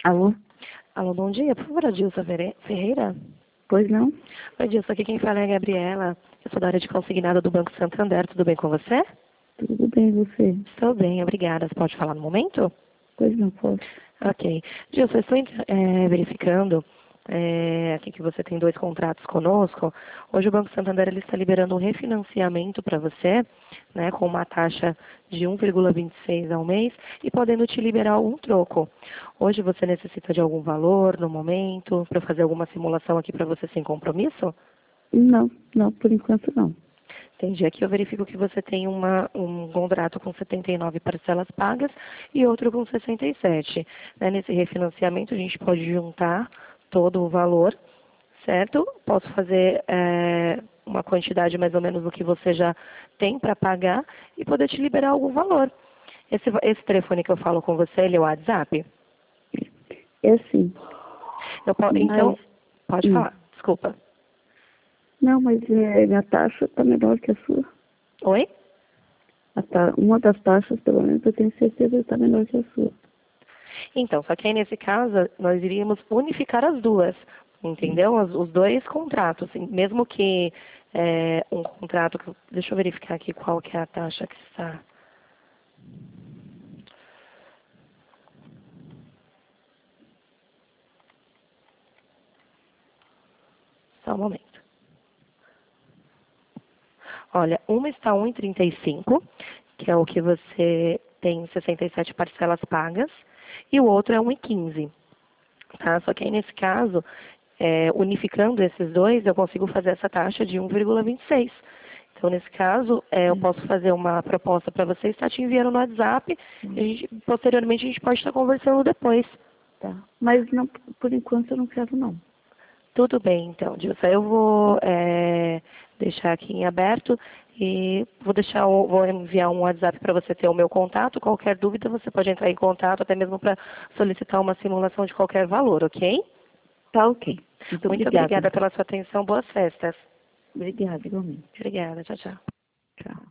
Alô? Alô, bom dia. Por favor, Adilson Ferreira? Pois não? Oi, Adilson. Aqui quem fala é a Gabriela. Eu sou da área de consignado do Banco Santander. Tudo bem com você? Tudo bem, você? Estou bem, obrigada. Você pode falar no momento? Pois não posso. Ok. Adilson, eu estou verificando aqui que você tem 2 contratos conosco. Hoje o Banco Santander ele está liberando um refinanciamento para você, né, com uma taxa de 1,26 ao mês e podendo te liberar um troco. Hoje você necessita de algum valor no momento para fazer alguma simulação aqui para você sem compromisso? Não, por enquanto não. Entendi. Aqui eu verifico que você tem um contrato com 79 parcelas pagas e outro com 67. Né? Nesse refinanciamento a gente pode juntar todo o valor, certo? Posso fazer uma quantidade mais ou menos do que você já tem para pagar e poder te liberar algum valor. Esse telefone que eu falo com você, ele é o WhatsApp? É sim. Então, Mas, pode hum, falar. Desculpa. não, mas minha taxa está menor que a sua. Oi? Uma das taxas, pelo menos, eu tenho certeza que está menor que a sua. Então, só que aí nesse caso, nós iríamos unificar as duas, entendeu? Os 2 contratos, mesmo que um contrato, deixa eu verificar aqui qual que é a taxa que está. Só um momento. Olha, uma está 1,35, que é o que você tem 67 parcelas pagas, e o outro é 1,15. Tá? Só que aí nesse caso, unificando esses dois, eu consigo fazer essa taxa de 1,26. Então, nesse caso, eu posso fazer uma proposta para você, estar te enviando no WhatsApp, e posteriormente a gente pode estar conversando depois. Tá. Mas não, por enquanto eu não quero não. Tudo bem, então, Dilson. Eu vou deixar aqui em aberto e vou enviar um WhatsApp para você ter o meu contato. Qualquer dúvida, você pode entrar em contato, até mesmo para solicitar uma simulação de qualquer valor, ok? Tá ok. Muito Muito obrigada. obrigada pela sua atenção. Boas festas. Obrigada, igualmente. Obrigada. Tchau, tchau. Tchau.